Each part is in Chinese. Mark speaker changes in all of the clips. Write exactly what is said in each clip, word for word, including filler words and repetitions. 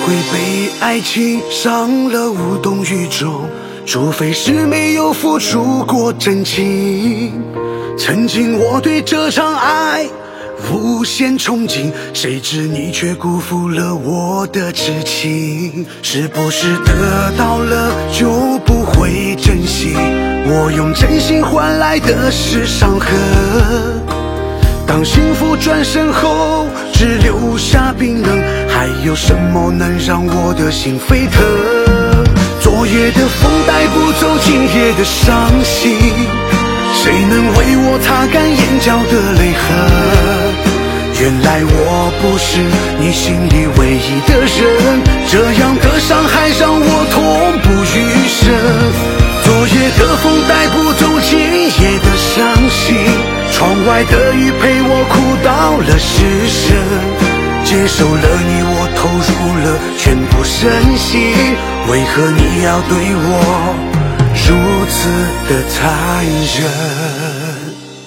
Speaker 1: 会被爱情伤了无动于衷，除非是没有付出过真情。曾经我对这场爱无限憧憬，谁知你却辜负了我的痴情。是不是得到了就不会珍惜？我用真心换来的是伤痕。当幸福转身后只留下冰冷，还有什么能让我的心沸腾？昨夜的风带不走今夜的伤心，谁能为我擦干眼角的泪痕？原来我不是你心里唯一的人，这样的伤害让我痛不欲生。昨夜的风带不走今夜的伤心，窗外的雨陪我哭到了失神。接受了你，我投入了全部身心，为何你要对我如此的残忍？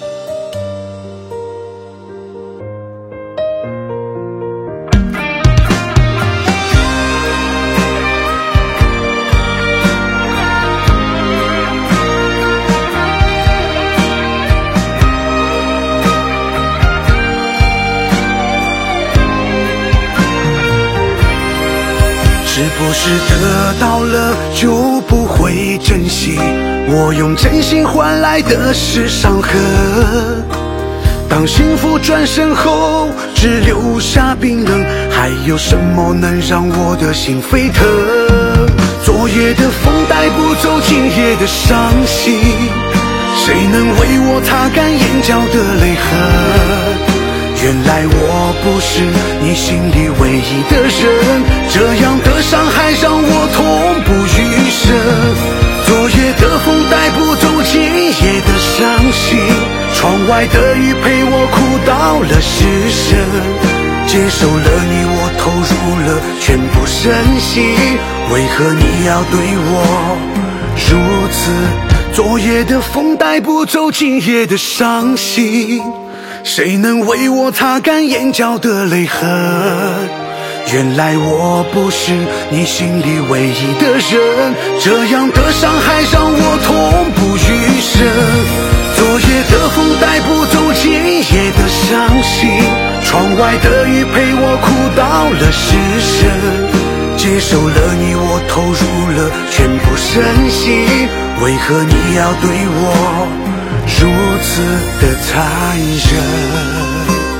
Speaker 1: 是不是得到了就不会珍惜？我用真心换来的是伤痕。当幸福转身后只留下冰冷，还有什么能让我的心沸腾？昨夜的风带不走今夜的伤心，谁能为我擦干眼角的泪痕？原来我不是你心里唯一的人，这样的伤害让我痛不欲生。昨夜的风带不走今夜的伤心，窗外的雨陪我哭到了失神。接受了你，我投入了全部身心，为何你要对我如此？昨夜的风带不走今夜的伤心，谁能为我擦干眼角的泪痕？原来我不是你心里唯一的人，这样的伤害让我痛不欲生。昨夜的风带不走今夜的伤心，窗外的雨陪我哭到了失神。接受了你，我投入了全部身心，为何你要对我如此的残忍？